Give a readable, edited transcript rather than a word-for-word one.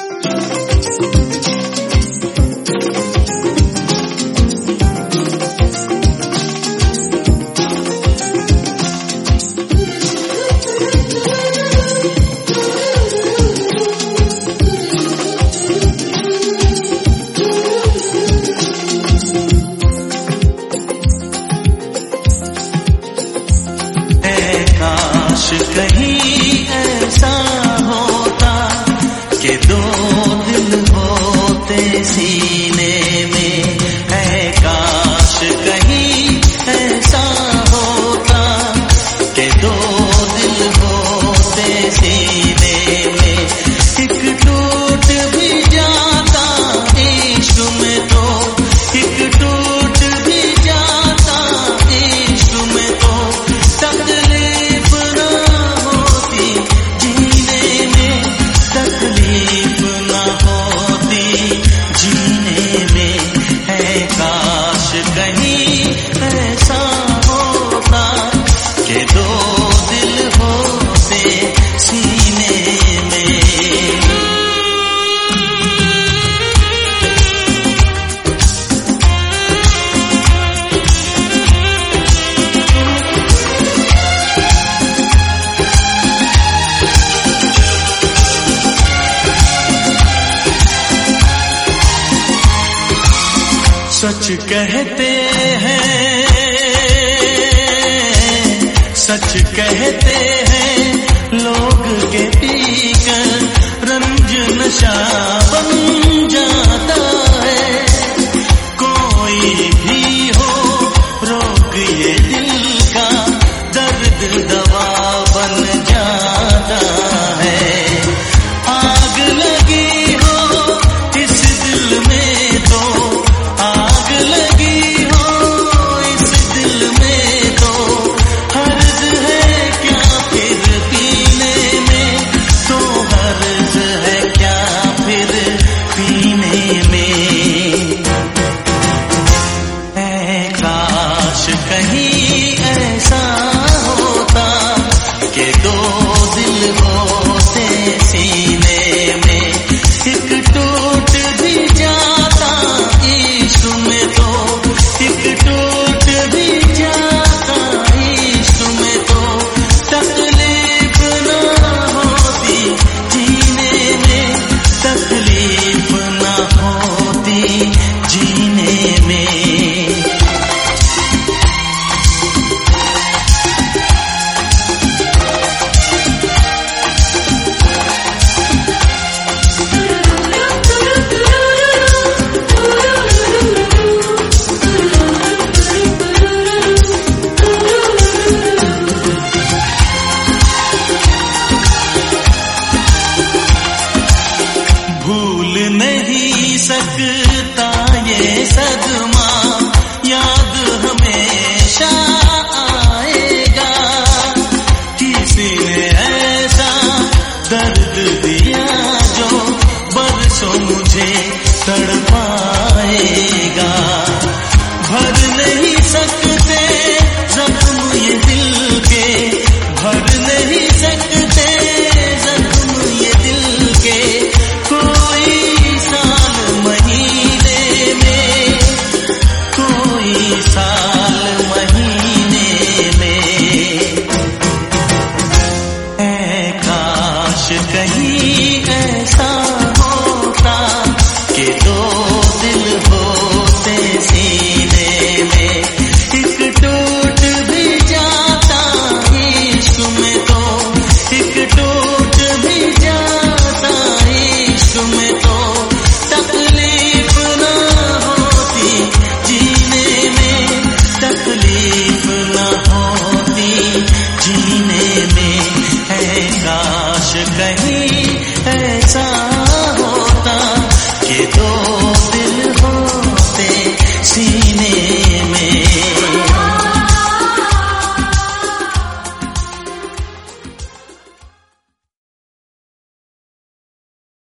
कहीं ऐसा होता कि दो दिल होते सीने में, है काश कहीं ऐसा होता कि दो दिल होते सीने में। एक टूट भी जाता इश्क में तो, एक टूट भी जाता इश्क में तो, तकलीफ ना होती जीने में, तकलीफ ना होती जीने में। है काश कहीं ऐसा होता कि दो दिल होते सीने में। सच कहते हैं, सच कहते हैं लोग के पीकर रंज नशा बन जाता है। कोई भी हो रोग ये दिल का, दर्द दवा बन जाता है। आग लगी हो इस दिल में तो, आग लगी हो इस दिल में तो, हर्ज है क्या फिर पीने में, तो हर्ज है क्या फिर पीने में। है काश कहीं ऐसा होता कि दो दिल होते सीने में। एक टूट भी जाता इश्क में तो, एक टूट भी जाता इश्क में तो, तकलीफ ना होती जीने में, तकलीफ ना होती जीने में। भूल नहीं सकते